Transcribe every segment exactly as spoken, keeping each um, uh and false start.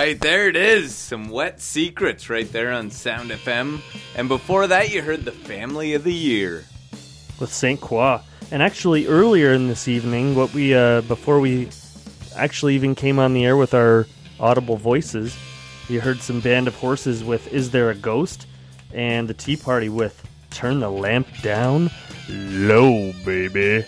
right, there it is. Some Wet Secrets right there on Sound F M. And before that, you heard the Family of the Year with Saint Croix. And actually, earlier in this evening, what we uh, before we actually even came on the air with our audible voices, you heard some Band of Horses with "Is There a Ghost?" and the Tea Party with "Turn the Lamp Down Low, Baby."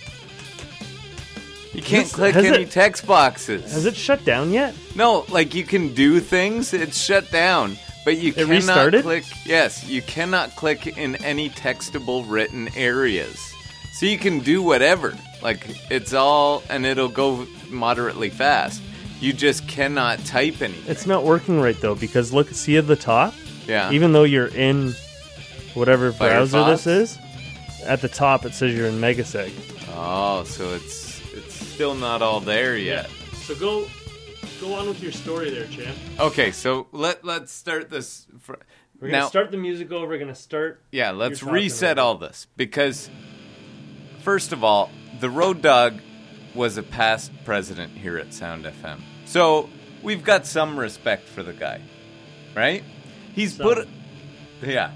You can't This, click any it, text boxes. Has it shut down yet? No, like you can do things, it's shut down. But you it cannot restarted? click, yes, you cannot click in any textable written areas. So you can do whatever. Like, it's all, and it'll go moderately fast. You just cannot type anything. It's not working right, though, because look, see at the top? Yeah. Even though you're in whatever browser Firefox? this is, at the top it says you're in Megaseg. Oh, so it's it's still not all there yet. Yeah. So go go on with your story there, champ. Okay, so let, let's start this. Fr- We're going now, to start the music over. We're going to start... Yeah, let's You're reset talking all this. Because, first of all, the Road Dogg was a past president here at Sound F M. So, we've got some respect for the guy. Right? He's Some. put... Yeah.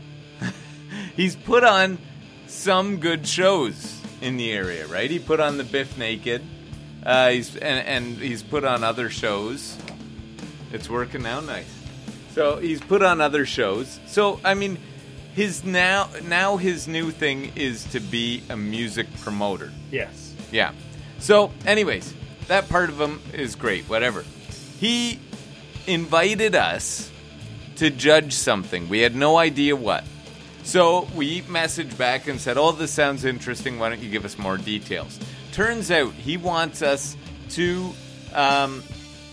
He's put on some good shows in the area, right? He put on the Biff Naked. Uh, he's and, and he's put on other shows. It's working now, nice. So he's put on other shows. So I mean, his now now his new thing is to be a music promoter. Yes. Yeah. So, anyways, that part of him is great. Whatever. He invited us to judge something. We had no idea what. So we messaged back and said, "Oh, this sounds interesting. Why don't you give us more details?" Turns out he wants us to, um,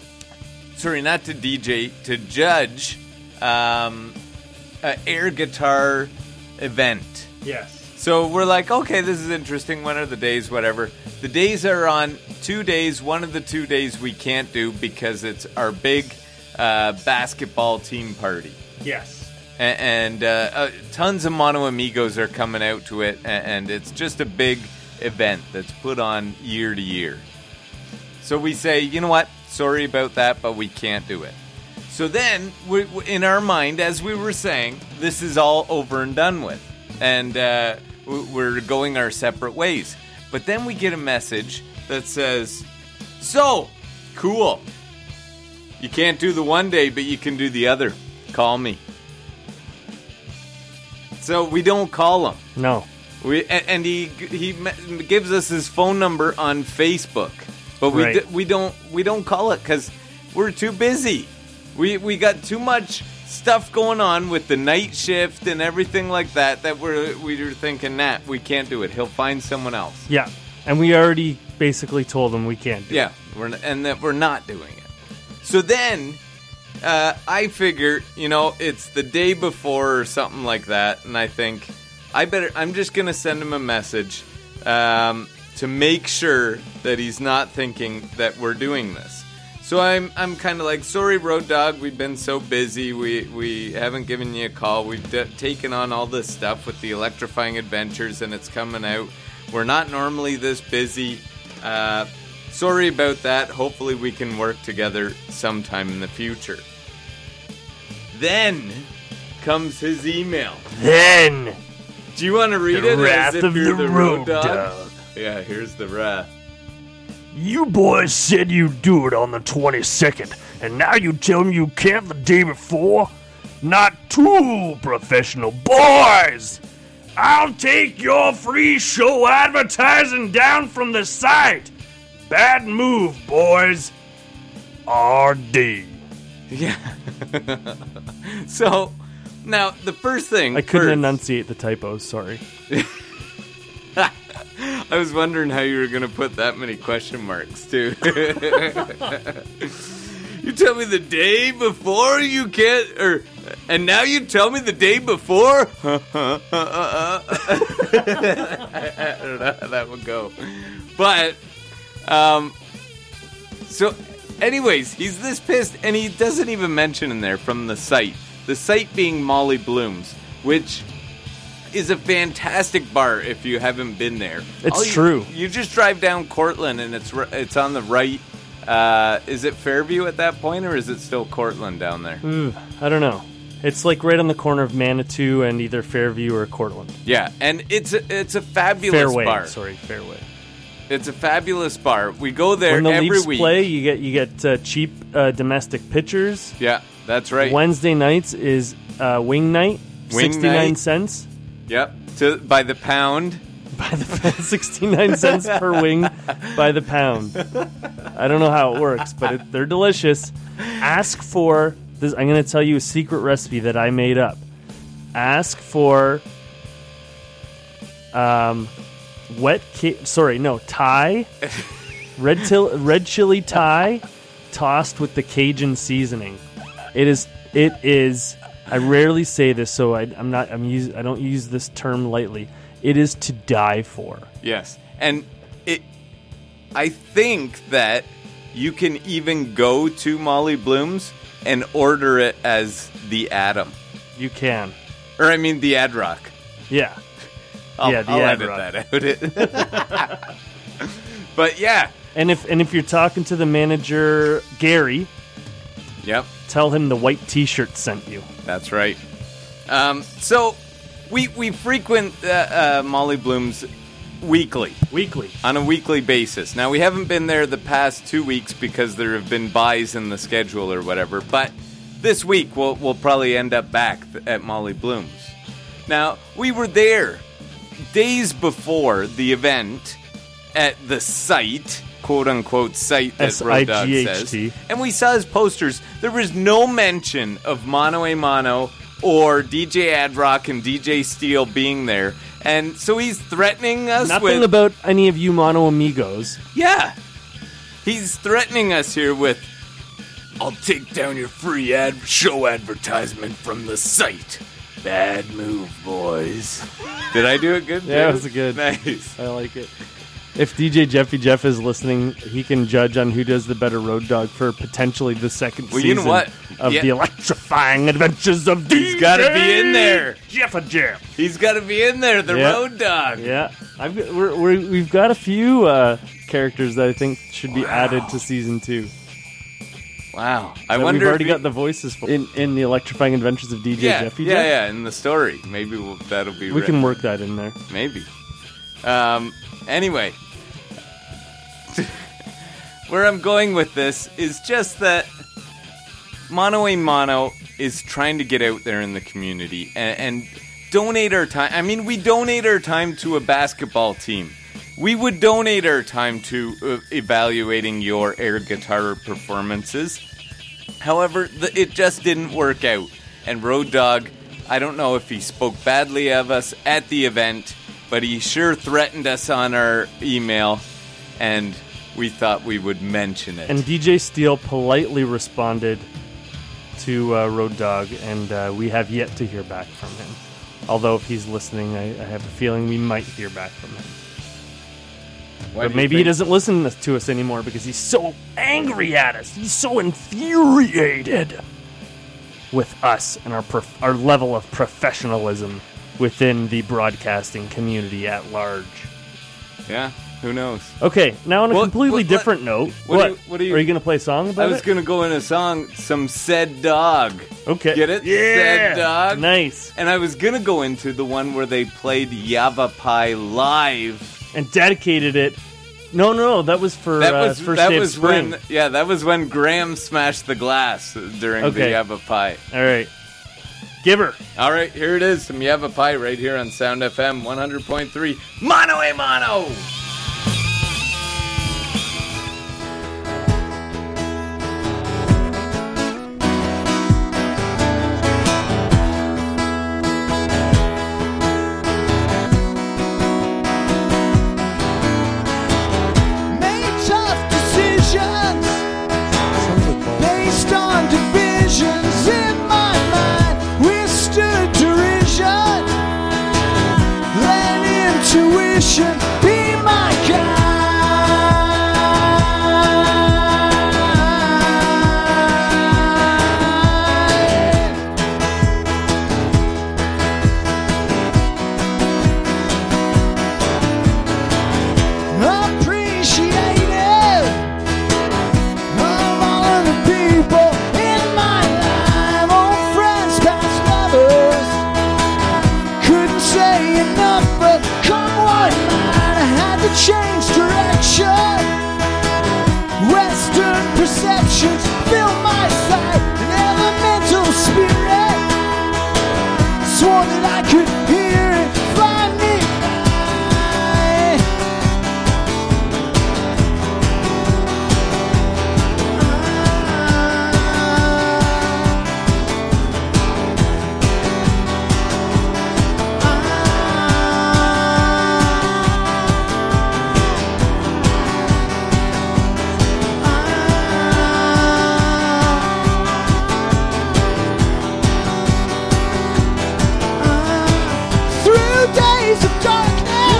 sorry, not to D J, to judge um, an air guitar event. Yes. So we're like, okay, this is interesting. When are the days? Whatever. The days are on two days. One of the two days we can't do because it's our big uh, basketball team party. Yes. And, and uh, uh, tons of Mono Amigos are coming out to it, and it's just a big event that's put on year to year. So we say, you know what? Sorry about that, but we can't do it. So then, we, in our mind, as we were saying, this is all over and done with, and uh, we're going our separate ways. But then we get a message that says, "So, cool. You can't do the one day, but you can do the other. Call me." So we don't call him. No. We and, and he he gives us his phone number on Facebook, but we Right. d- we don't we don't call it because we're too busy. We we got too much stuff going on with the night shift and everything like that that we're we were thinking, nah, we can't do it. He'll find someone else. Yeah. And we already basically told him we can't do Yeah, it. we're n- and that we're not doing it. So then. Uh, I figure, you know, it's the day before or something like that, and I think I better. I'm just gonna send him a message um, to make sure that he's not thinking that we're doing this. So I'm I'm kind of like, sorry, Road Dogg, we've been so busy, we we haven't given you a call. We've d- taken on all this stuff with the Electrifying Adventures, and it's coming out. We're not normally this busy. Uh, Sorry about that. Hopefully we can work together sometime in the future. Then comes his email. Then Do you want to read the it? wrath as if of you're the, the Road Dogg? Dogg. Yeah, here's the wrath. You boys said you'd do it on the twenty-second, and now you tell me you can't the day before? Not too professional, boys! I'll take your free show advertising down from the site. Bad move, boys. R D. Yeah. So, now, the first thing... I couldn't first, enunciate the typos, sorry. I was wondering how you were going to put that many question marks, too. You tell me the day before you can't... Or, and now you tell me the day before? I don't know how that would go. But... Um, so, anyways, he's this pissed, and he doesn't even mention in there from the site. The site being Molly Bloom's, which is a fantastic bar if you haven't been there. It's All you, true. You just drive down Cortland, and it's it's on the right. Uh, is it Fairview at that point, or is it still Cortland down there? Ooh, I don't know. It's like right on the corner of Manitou and either Fairview or Cortland. Yeah, and it's a, it's a fabulous Fairway, bar. sorry, Fairway. It's a fabulous bar. We go there When the every Leafs week. play, you get you get uh, cheap uh, domestic pitchers. Yeah, that's right. Wednesday nights is uh, wing night, Wing sixty-nine night. cents. Yep, to by the pound. By the sixty-nine cents per wing by the pound. I don't know how it works, but it, they're delicious. Ask for this. I'm going to tell you a secret recipe that I made up. Ask for um, wet. Ca- sorry, no Thai, red til- red chili Thai, tossed with the Cajun seasoning. It is. It is. I rarely say this, so I, I'm not. I'm use, I don't use this term lightly. It is to die for. Yes, and it. I think that you can even go to Molly Bloom's and order it as the Adam, You can. or I mean the Ad Rock. Yeah. I'll, Yeah, the I'll Ad edit Rock. that out. But yeah, And if and if you're talking to the manager, Gary, yep. tell him the white T-shirt sent you. That's right. Um, so we we frequent uh, uh, Molly Bloom's weekly, Weekly. on a weekly basis. Now we haven't been there the past two weeks because there have been buys in the schedule or whatever. But this week we'll we'll probably end up back at Molly Bloom's. Now we were there days before the event at the site, quote unquote site that Road Dogg S I G H T. says. And we saw his posters. There was no mention of Mano a Mano or D J Ad Rock and D J Steele being there. And so he's threatening us Nothing with... about any of you mono amigos. Yeah. He's threatening us here with, I'll take down your free ad show advertisement from the site. Bad move, boys. Did I do it good? Yeah, too? it was good. Nice. I like it. If D J Jeffy Jeff is listening, he can judge on who does the better Road Dogg for potentially the second Well, you season know what? of Yeah. the electrifying adventures of D J He's got to be in there. Jeffa Jeff. He's got to be in there, the Yeah. Road Dogg. Yeah, I've got, we're, we're, we've got a few uh, characters that I think should be added to season two. Wow. I That wonder we've already if he- got the voices for in, in the electrifying adventures of D J yeah, Jeffy yeah, Jeff. yeah, in the story. Maybe we'll, that'll be We written. can work that in there. Maybe. Um, anyway, where I'm going with this is just that Mano a Mano is trying to get out there in the community and, and donate our time. I mean, we donate our time to a basketball team. We would donate our time to uh, evaluating your air guitar performances. However, the, it just didn't work out. And Road Dogg, I don't know if he spoke badly of us at the event, but he sure threatened us on our email, and we thought we would mention it. And D J Steele politely responded to uh, Road Dogg, and uh, we have yet to hear back from him. Although if he's listening, I, I have a feeling we might hear back from him. Why But do you maybe he think- doesn't listen to us anymore because he's so angry at us. He's so infuriated with us and our prof- our level of professionalism within the broadcasting community at large. Yeah, who knows? Okay, now on a Well, completely what- different note. what What? do you- what do you- Are you going to play a song about I was it? going to go in a song, some Said Dog. Okay. Get it? Yeah. Said Dog. Nice. And I was going to go into the one where they played Yavapai live. And dedicated it. No, no, no. That was for That uh, was first that day was of spring. when yeah that was when Graham smashed the glass during Okay. the Yavapai. All right. Give her. All right, here it is, some Yavapai right here on Sound F M one hundred point three. Mano a Mano! Made tough decisions based on divisions in my mind. Withstood derision. Let intuition be my guide. Appreciated change direction. Western perceptions fill my sight. An elemental spirit swore that I could hear it find me. Days of darkness,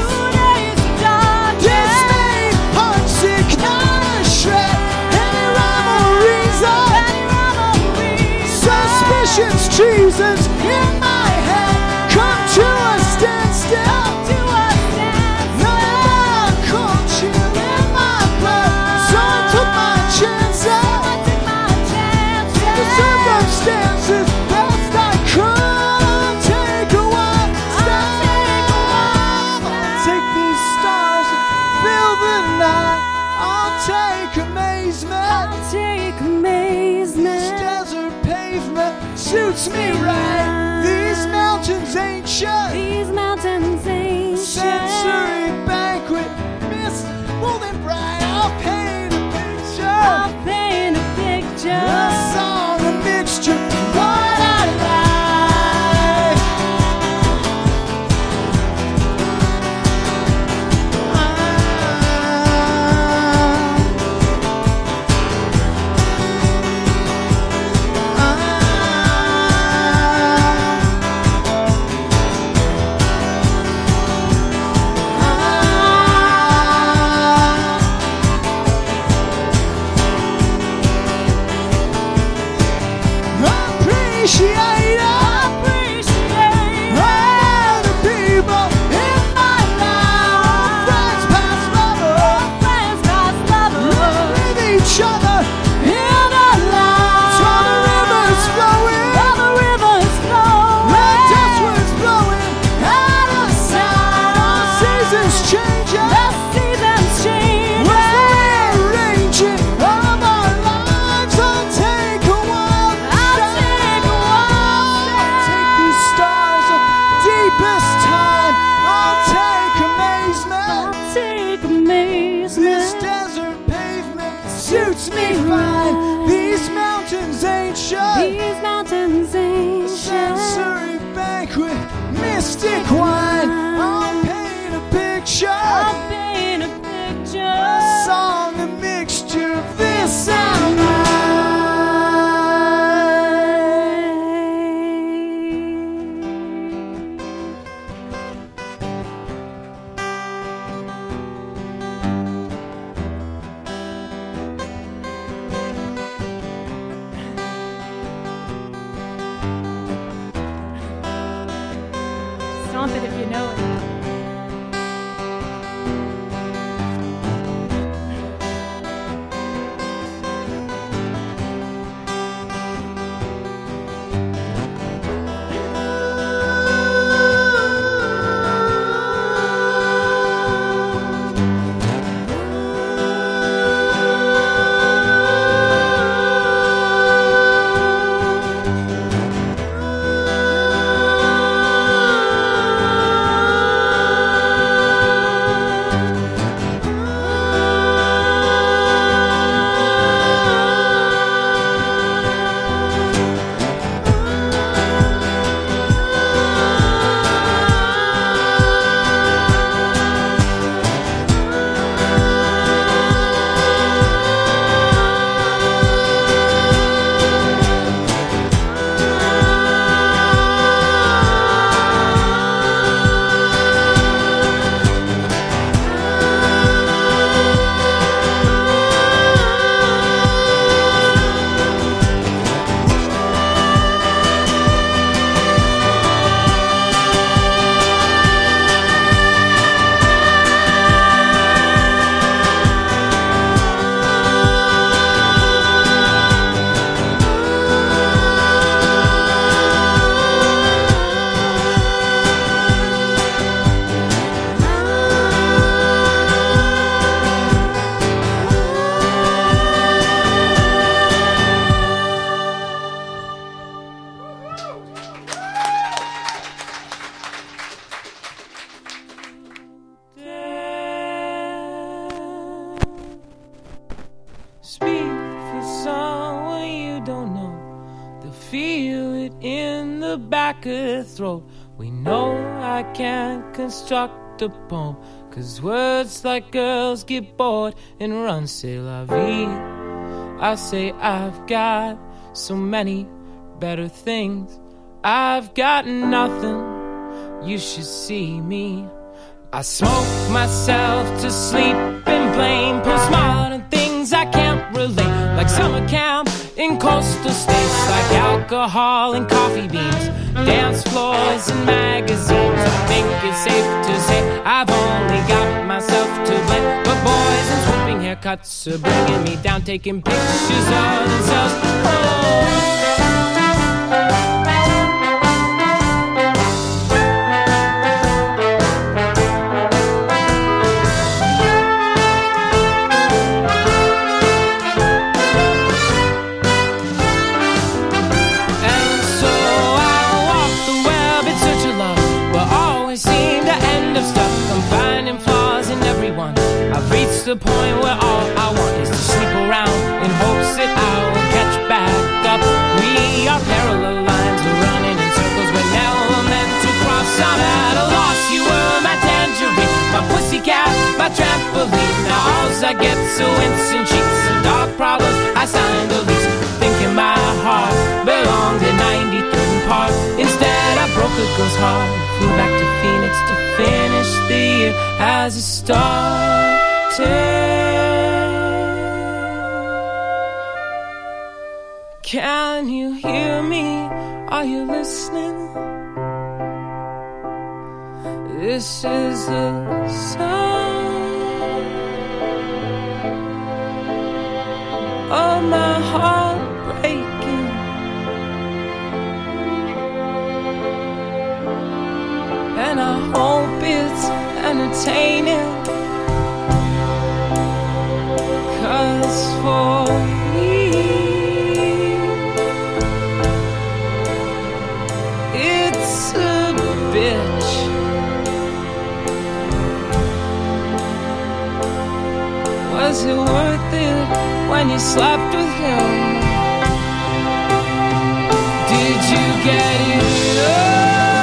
dismay, heartsick, not a shred. Any rhyme or reason, suspicions, treasons in my head come to a standstill. None of that cold chill in my blood, so I took my chances. The circumstances best I could take a while. Take these stars and fill the night. I'll take amazement. Take amazement. This desert pavement suits me right. These mountains ancient. These mountains ancient. Sensory banquet. Mist more than bright. I'll paint a picture. I'll paint a picture. A song, a mixture. What I like. Appreciate all the people in my life. Friends past lovers, with each other in our lives. While the river's flowing, the dust was blowing out of sight. All seasons changing, we're rearranging of our lives. I'll take a wild step. Take these stars of deepest time. I'll take amazement. Take amazement. This desert pavement suits me fine. These mountains ancient. These mountains ancient. Sensory banquet, mystic wine. I'll paint a picture. I'll paint a picture. A song, a mixture of this and that. Stomp it if Speak for someone you don't know. They'll feel it in the back of their throat. We know I can't construct a poem, 'cause words like girls get bored and run. C'est la vie. I say I've got so many better things. I've got nothing. You should see me. I smoke myself to sleep and blame postmodern things I can't relate, like summer camp in coastal states, like alcohol and coffee beans, dance floors and magazines. I think it's safe to say I've only got myself to blame, but boys in swooping haircuts are bringing me down, taking pictures of themselves. Oh. The point where all I want is to sleep around in hopes that I will catch back up. We are parallel lines, we're running in circles, we're never meant to cross. I'm at a loss, you were my tangerine, my pussycat, my trampoline. Now all I get so instant cheeks and dog problems. I signed a lease, thinking my heart belonged in ninety-third Park. Instead I broke a girl's heart, flew back to Phoenix to finish the year as a star. Can you hear me? Are you listening? This is the sound of my heart breaking. And I hope it's entertaining. 'Cause for me, it's a bitch. Was it worth it when you slept with him? Did you get it up?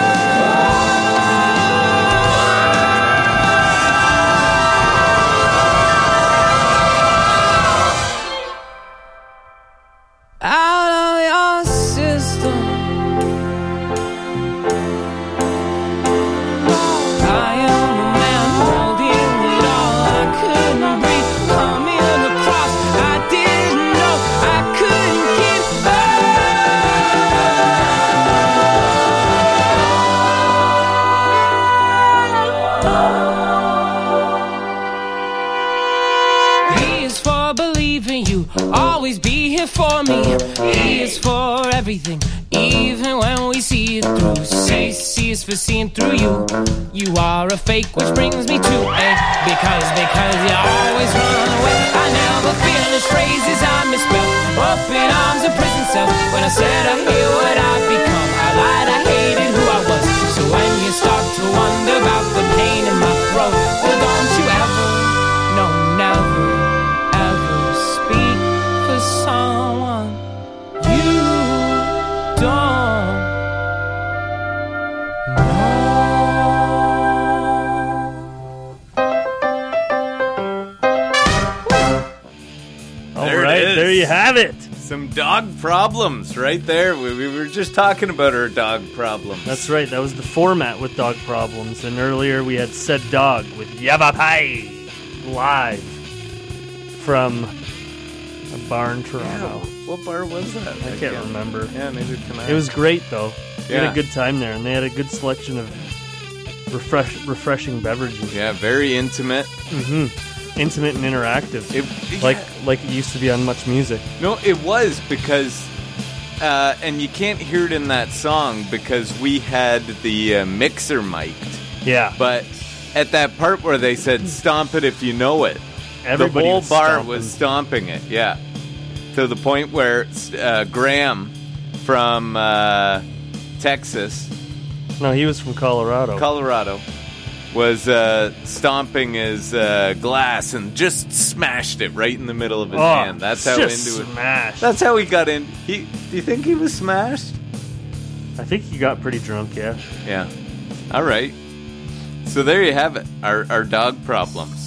For me, E is for everything, even when we see it through. C, C is for seeing through you. You are a fake, which brings me to A, because, because you always run away. I never finish phrases I misspell. Open arms, a prison cell. When I said I hear what I've become, I lied, I hated who I was. So when you start to wonder about the pain in my throat, well, don't you ever, no, never, ever speak for someone you don't know. All right, there you have it. Some dog problems right there. We, we were just talking about our dog problems. That's right. That was the format with dog problems. And earlier we had Said Dog with Yavapai live from a bar in Toronto. Yeah, what bar was that? I can't remember. Yeah, neither can I. It was great, though. We Yeah. had a good time there, and they had a good selection of refresh, refreshing beverages. Yeah, very intimate. Mm-hmm. Intimate and interactive. It, like yeah. like it used to be on Much Music. No, it was because, uh, and you can't hear it in that song because we had the uh, mixer mic'd. Yeah. But at that part where they said, stomp it if you know it, Everybody the whole was bar stomping. was stomping it, yeah. To the point where uh, Graham from uh, Texas, No, he was from Colorado. Colorado, was uh, stomping his uh, glass and just smashed it right in the middle of his Oh, hand. That's how just into it. smashed. That's how he got in. He, do you think he was smashed? I think he got pretty drunk, yeah. Yeah. All right. So there you have it. Our our dog problems.